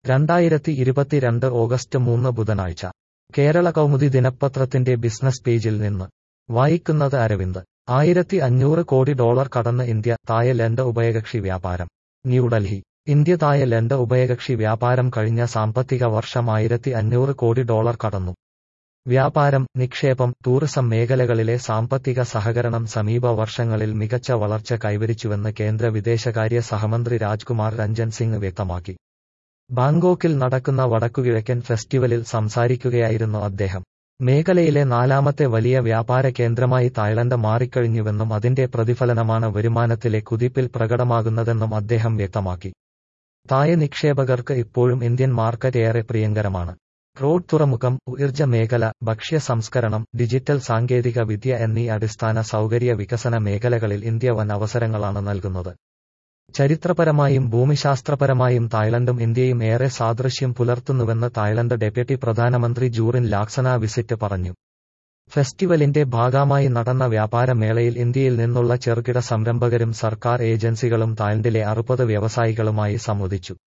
2022 August 3 ബുധനാഴ്ച കേരള കൗമുദി ദിനപത്രത്തിന്റെ business പേജിൽ നിന്ന് വായിക്കുന്നത് അരവിന്ദ്. 1500 കോടി ഡോളർ കടന്ന് ഇന്ത്യ തായ്ലൻഡ് ഉഭയകക്ഷി വ്യാപാരം. ന്യൂഡൽഹി. ഇന്ത്യ തായ്ലൻഡ് ഉഭയകക്ഷി വ്യാപാരം കഴിഞ്ഞ സാമ്പത്തിക വർഷം 1500 കോടി ഡോളർ കടന്നു. വ്യാപാരം, നിക്ഷേപം, ടൂറിസം മേഖലകളിലെ സാമ്പത്തിക സഹകരണം സമീപ വർഷങ്ങളിൽ മികച്ച വളർച്ച കൈവരിച്ചുവെന്ന് കേന്ദ്ര വിദേശകാര്യ സഹമന്ത്രി രാജ്കുമാർ രഞ്ജൻ സിംഗ് വ്യക്തമാക്കി. ബാങ്കോക്കിൽ നടക്കുന്ന വടക്കുകിഴക്കൻ ഫെസ്റ്റിവലിൽ സംസാരിക്കുകയായിരുന്നു അദ്ദേഹം. മേഖലയിലെ 4ാമത്തെ വലിയ വ്യാപാര കേന്ദ്രമായി തായ്ലൻഡ് മാറിക്കഴിഞ്ഞുവെന്നും അതിന്റെ പ്രതിഫലനമാണ് വരുമാനത്തിലെ കുതിപ്പിൽ പ്രകടമാകുന്നതെന്നും അദ്ദേഹം വ്യക്തമാക്കി. തായ് നിക്ഷേപകർക്ക് ഇപ്പോഴും ഇന്ത്യൻ മാർക്കറ്റ് ഏറെ പ്രിയങ്കരമാണ്. റോഡ് തുറമുഖം, ഊർജ്ജ മേഖല, ഭക്ഷ്യ സംസ്കരണം, ഡിജിറ്റൽ സാങ്കേതിക വിദ്യ എന്നീ അടിസ്ഥാന സൗകര്യ വികസന മേഖലകളിൽ ഇന്ത്യ വൻ അവസരങ്ങളാണ് നൽകുന്നത്. ചരിത്രപരമായും ഭൂമിശാസ്ത്രപരമായും തായ്ലൻഡും ഇന്ത്യയും ഏറെ സാദൃശ്യം പുലർത്തുന്നുവെന്ന് തായ്ലൻഡ് ഡെപ്യൂട്ടി പ്രധാനമന്ത്രി ജൂറിൻ ലാക്സന വിസിറ്റ് പറഞ്ഞു. ഫെസ്റ്റിവലിന്റെ ഭാഗമായി നടന്ന വ്യാപാര മേളയിൽ ഇന്ത്യയിൽ നിന്നുള്ള ചെറുകിട സംരംഭകരും സർക്കാർ ഏജൻസികളും തായ്ലൻഡിലെ 60 വ്യവസായികളുമായി സംവദിച്ചു.